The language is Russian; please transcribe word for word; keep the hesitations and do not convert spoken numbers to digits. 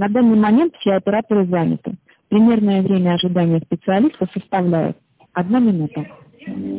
На данный момент все операторы заняты. Примерное время ожидания специалиста составляет одна минута.